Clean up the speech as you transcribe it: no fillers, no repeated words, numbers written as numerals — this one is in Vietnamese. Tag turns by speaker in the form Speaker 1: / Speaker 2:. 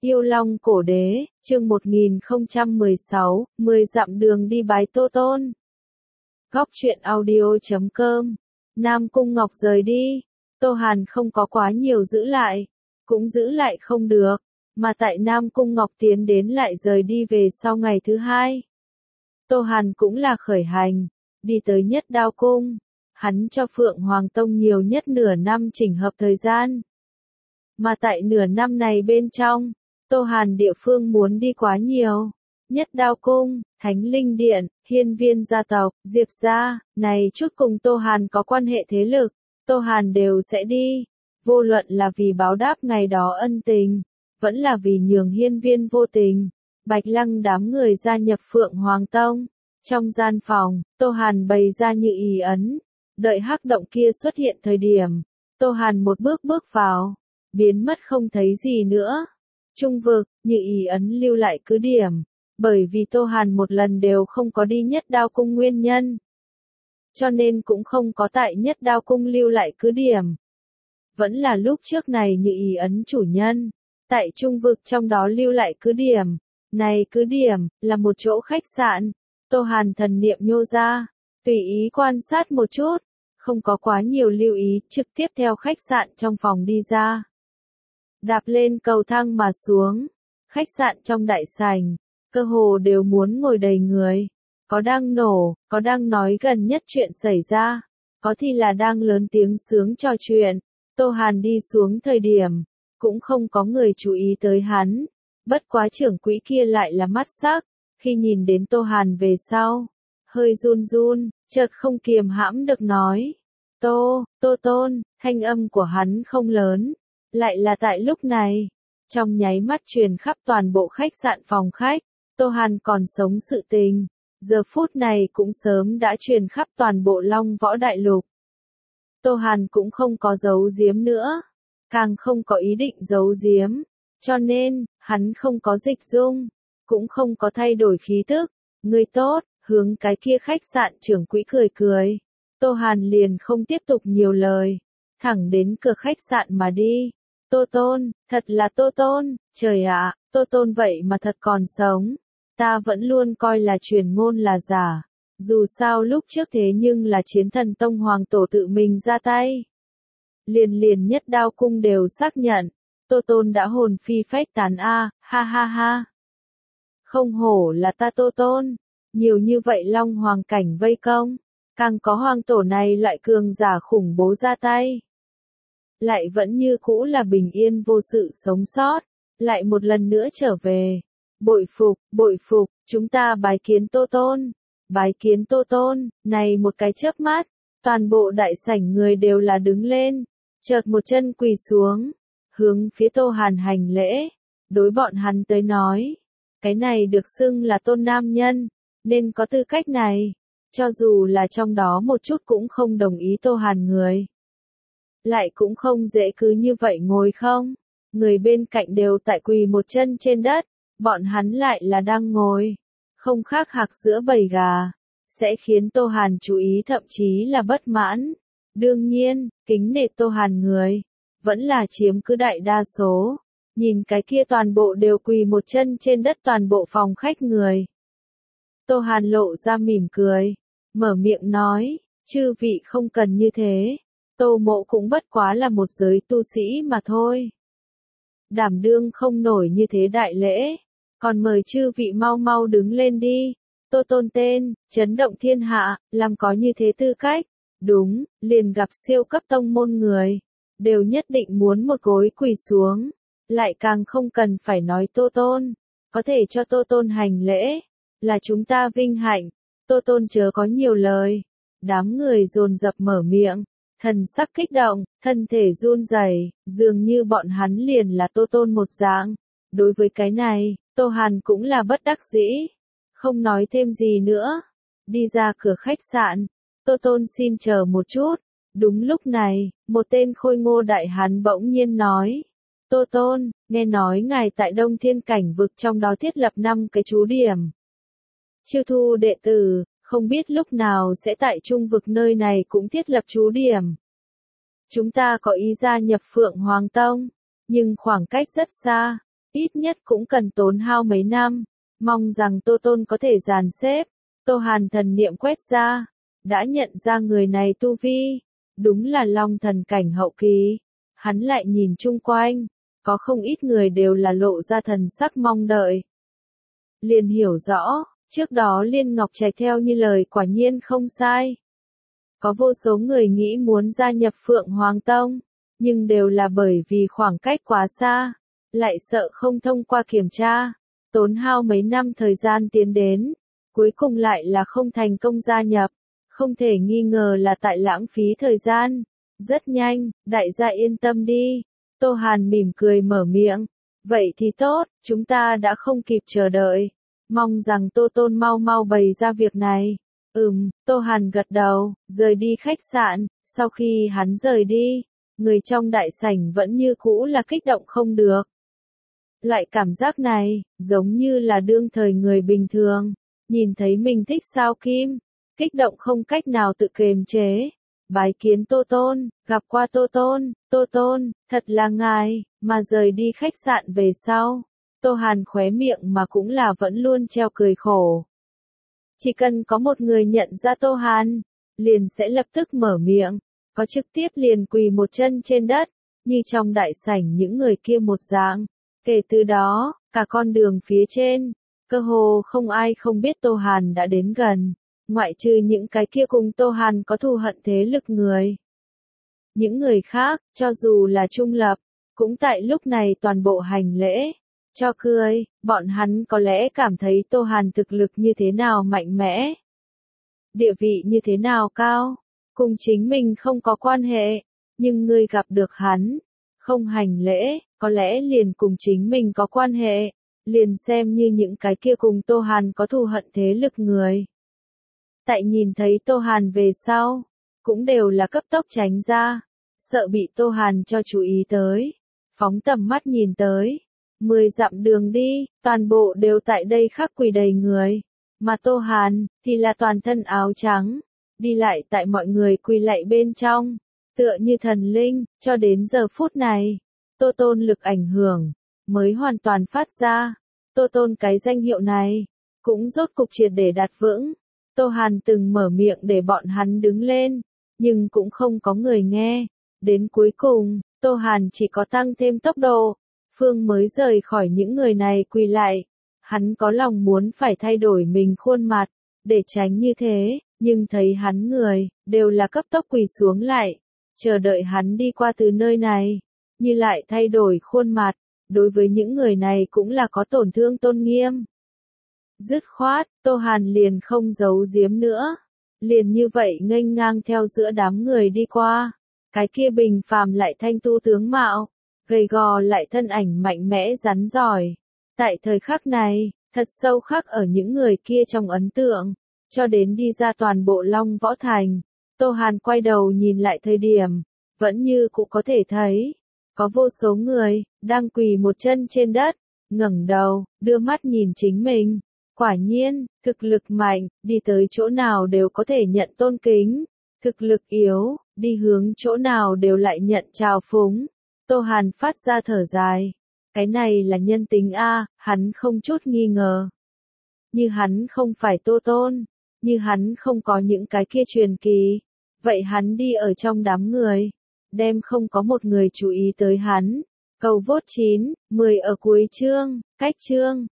Speaker 1: Yêu Long Cổ Đế, chương 1016, 10 dặm đường đi bái Tô Tôn. Góc truyện audio.com. Nam Cung Ngọc rời đi, Tô Hàn không có quá nhiều giữ lại, cũng giữ lại không được, mà tại Nam Cung Ngọc tiến đến lại rời đi về sau ngày thứ hai. Tô Hàn cũng là khởi hành, đi tới Nhất Đao Cung, hắn cho Phượng Hoàng Tông nhiều nhất nửa năm chỉnh hợp thời gian. Mà tại nửa năm này bên trong, Tô Hàn địa phương muốn đi quá nhiều. Nhất Đao Cung, Thánh Linh Điện, Hiên Viên gia tộc, Diệp gia, này chút cùng Tô Hàn có quan hệ thế lực, Tô Hàn đều sẽ đi. Vô luận là vì báo đáp ngày đó ân tình, vẫn là vì nhường Hiên Viên vô tình, Bạch Lăng đám người gia nhập Phượng Hoàng Tông. Trong gian phòng, Tô Hàn bày ra như ý ấn, đợi hắc động kia xuất hiện thời điểm, Tô Hàn một bước bước vào, biến mất không thấy gì nữa. Trung vực, như ý ấn lưu lại cứ điểm, bởi vì Tô Hàn một lần đều không có đi Nhất Đao Cung nguyên nhân, cho nên cũng không có tại Nhất Đao Cung lưu lại cứ điểm. Vẫn là lúc trước này như ý ấn chủ nhân, tại trung vực trong đó lưu lại cứ điểm. Này cứ điểm, là một chỗ khách sạn. Tô Hàn thần niệm nhô ra, tùy ý quan sát một chút, không có quá nhiều lưu ý, trực tiếp theo khách sạn trong phòng đi ra. Đạp lên cầu thang mà xuống, khách sạn trong đại sảnh, cơ hồ đều muốn ngồi đầy người. Có đang nổ, có đang nói gần nhất chuyện xảy ra, có thì là đang lớn tiếng sướng trò chuyện. Tô Hàn đi xuống thời điểm, cũng không có người chú ý tới hắn. Bất quá trưởng quỹ kia lại là mắt sắc, khi nhìn đến Tô Hàn về sau, hơi run run, chợt không kiềm hãm được nói. Tô Tôn, thanh âm của hắn không lớn, lại là tại lúc này, trong nháy mắt truyền khắp toàn bộ khách sạn phòng khách, Tô Hàn còn sống sự tình, giờ phút này cũng sớm đã truyền khắp toàn bộ Long Võ Đại Lục. Tô Hàn cũng không có giấu giếm nữa, càng không có ý định giấu giếm, cho nên, hắn không có dịch dung, cũng không có thay đổi khí tức. Người tốt, hướng cái kia khách sạn trưởng quỹ cười cười. Tô Hàn liền không tiếp tục nhiều lời, thẳng đến cửa khách sạn mà đi. Tô Tôn, thật là Tô Tôn, trời ạ, Tô Tôn vậy mà thật còn sống. Ta vẫn luôn coi là truyền ngôn là giả, dù sao lúc trước thế nhưng là Chiến Thần Tông Hoàng Tổ tự mình ra tay. Liền Nhất Đao Cung đều xác nhận, Tô Tôn đã hồn phi phách tán a, ha ha ha. Không hổ là ta Tô Tôn, nhiều như vậy Long Hoàng cảnh vây công, càng có Hoàng Tổ này loại cường giả khủng bố ra tay. Lại vẫn như cũ là bình yên vô sự sống sót, lại một lần nữa trở về. Bội phục, chúng ta bái kiến Tô Tôn, bái kiến Tô Tôn. Này một cái chớp mắt, toàn bộ đại sảnh người đều là đứng lên, chợt một chân quỳ xuống, hướng phía Tô Hàn hành lễ. Đối bọn hắn tới nói, cái này được xưng là tôn nam nhân, nên có tư cách này, cho dù là trong đó một chút cũng không đồng ý Tô Hàn người. Lại cũng không dễ cứ như vậy ngồi không, người bên cạnh đều tại quỳ một chân trên đất, bọn hắn lại là đang ngồi, không khác hạc giữa bầy gà, sẽ khiến Tô Hàn chú ý thậm chí là bất mãn. Đương nhiên, kính nể Tô Hàn người, vẫn là chiếm cứ đại đa số. Nhìn cái kia toàn bộ đều quỳ một chân trên đất toàn bộ phòng khách người. Tô Hàn lộ ra mỉm cười, mở miệng nói, chư vị không cần như thế, Tô Mộ cũng bất quá là một giới tu sĩ mà thôi. Đảm đương không nổi như thế đại lễ, còn mời chư vị mau mau đứng lên đi. Tô Tôn tên, chấn động thiên hạ, làm có như thế tư cách. Đúng, liền gặp siêu cấp tông môn người, đều nhất định muốn một gối quỳ xuống. Lại càng không cần phải nói Tô Tôn, có thể cho Tô Tôn hành lễ, là chúng ta vinh hạnh. Tô Tôn chớ có nhiều lời. Đám người dồn dập mở miệng, thần sắc kích động, thân thể run rẩy, dường như bọn hắn liền là Tô Tôn một dạng. Đối với cái này, Tô Hàn cũng là bất đắc dĩ, không nói thêm gì nữa. Đi ra cửa khách sạn, Tô Tôn xin chờ một chút. Đúng lúc này, một tên khôi ngô đại hán bỗng nhiên nói. Tô Tôn, nghe nói ngài tại Đông Thiên Cảnh vực trong đó thiết lập 5 cái trú điểm. Chiêu thu đệ tử, không biết lúc nào sẽ tại trung vực nơi này cũng thiết lập trú điểm. Chúng ta có ý gia nhập Phượng Hoàng Tông, nhưng khoảng cách rất xa, ít nhất cũng cần tốn hao mấy năm, mong rằng Tô Tôn có thể dàn xếp. Tô Hàn thần niệm quét ra, đã nhận ra người này tu vi, đúng là Long thần cảnh hậu kỳ. Hắn lại nhìn chung quanh, có không ít người đều là lộ ra thần sắc mong đợi. Liền hiểu rõ, trước đó Liên Ngọc Trạch theo như lời quả nhiên không sai. Có vô số người nghĩ muốn gia nhập Phượng Hoàng Tông, nhưng đều là bởi vì khoảng cách quá xa, lại sợ không thông qua kiểm tra, tốn hao mấy năm thời gian tiến đến, cuối cùng lại là không thành công gia nhập, không thể nghi ngờ là tại lãng phí thời gian. Rất nhanh, đại gia yên tâm đi. Tô Hàn mỉm cười mở miệng. Vậy thì tốt, chúng ta đã không kịp chờ đợi. Mong rằng Tô Tôn mau mau bày ra việc này. Tô Hàn gật đầu, rời đi khách sạn. Sau khi hắn rời đi, người trong đại sảnh vẫn như cũ là kích động không được. Loại cảm giác này, giống như là đương thời người bình thường, nhìn thấy mình thích sao kim, kích động không cách nào tự kiềm chế. Bái kiến Tô Tôn, gặp qua Tô Tôn, thật là ngài, mà rời đi khách sạn về sau. Tô Hàn khóe miệng mà cũng là vẫn luôn treo cười khổ. Chỉ cần có một người nhận ra Tô Hàn, liền sẽ lập tức mở miệng, có trực tiếp liền quỳ một chân trên đất, như trong đại sảnh những người kia một dạng. Kể từ đó, cả con đường phía trên, cơ hồ không ai không biết Tô Hàn đã đến gần. Ngoại trừ những cái kia cùng Tô Hàn có thù hận thế lực người. Những người khác, cho dù là trung lập, cũng tại lúc này toàn bộ hành lễ. Cho cười, bọn hắn có lẽ cảm thấy Tô Hàn thực lực như thế nào mạnh mẽ. Địa vị như thế nào cao, cùng chính mình không có quan hệ, nhưng ngươi gặp được hắn, không hành lễ, có lẽ liền cùng chính mình có quan hệ, liền xem như những cái kia cùng Tô Hàn có thù hận thế lực người. Tại nhìn thấy Tô Hàn về sau, cũng đều là cấp tốc tránh ra, sợ bị Tô Hàn cho chú ý tới, phóng tầm mắt nhìn tới, 10 dặm đường đi, toàn bộ đều tại đây khắc quỳ đầy người, mà Tô Hàn thì là toàn thân áo trắng, đi lại tại mọi người quỳ lạy bên trong, tựa như thần linh, cho đến giờ phút này, Tô Tôn lực ảnh hưởng mới hoàn toàn phát ra, Tô Tôn cái danh hiệu này cũng rốt cục triệt để đặt vững. Tô Hàn từng mở miệng để bọn hắn đứng lên, nhưng cũng không có người nghe. Đến cuối cùng, Tô Hàn chỉ có tăng thêm tốc độ, Phương mới rời khỏi những người này quỳ lại. Hắn có lòng muốn phải thay đổi mình khuôn mặt, để tránh như thế, nhưng thấy hắn người, đều là cấp tốc quỳ xuống lại, chờ đợi hắn đi qua từ nơi này, như lại thay đổi khuôn mặt, đối với những người này cũng là có tổn thương tôn nghiêm. Dứt khoát, Tô Hàn liền không giấu giếm nữa, liền như vậy nghênh ngang theo giữa đám người đi qua, cái kia bình phàm lại thanh tu tướng mạo, gầy gò lại thân ảnh mạnh mẽ rắn giỏi. Tại thời khắc này, thật sâu khắc ở những người kia trong ấn tượng, cho đến đi ra toàn bộ Long Võ Thành, Tô Hàn quay đầu nhìn lại thời điểm, vẫn như cũng có thể thấy, có vô số người, đang quỳ một chân trên đất, ngẩng đầu, đưa mắt nhìn chính mình. Quả nhiên, thực lực mạnh, đi tới chỗ nào đều có thể nhận tôn kính, thực lực yếu, đi hướng chỗ nào đều lại nhận trào phúng. Tô Hàn phát ra thở dài, cái này là nhân tính a, hắn không chút nghi ngờ. Như hắn không phải Tô Tôn, như hắn không có những cái kia truyền kỳ, vậy hắn đi ở trong đám người, đem không có một người chú ý tới hắn. Cầu vote 9, 10 ở cuối chương, cách chương.